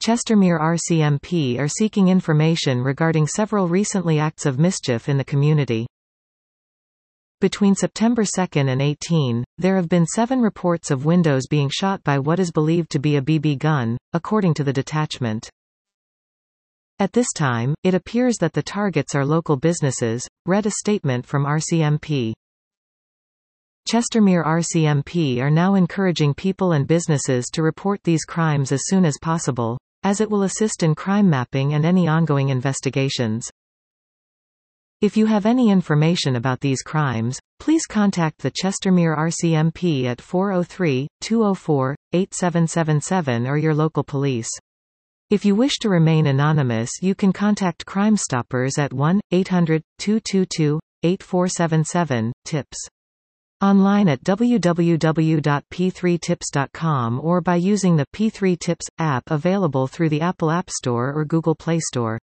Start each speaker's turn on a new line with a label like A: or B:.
A: Chestermere RCMP are seeking information regarding several recently acts of mischief in the community. Between September 2 and 18, there have been 7 reports of windows being shot by what is believed to be a BB gun, according to the detachment. At this time, it appears that the targets are local businesses, read a statement from RCMP. Chestermere RCMP are now encouraging people and businesses to report these crimes as soon as possible, as it will assist in crime mapping and any ongoing investigations. If you have any information about these crimes, please contact the Chestermere RCMP at 403-204-8777 or your local police. If you wish to remain anonymous, you can contact Crime Stoppers at 1-800-222-8477, TIPS. Online at www.p3tips.com or by using the P3 Tips app available through the Apple App Store or Google Play Store.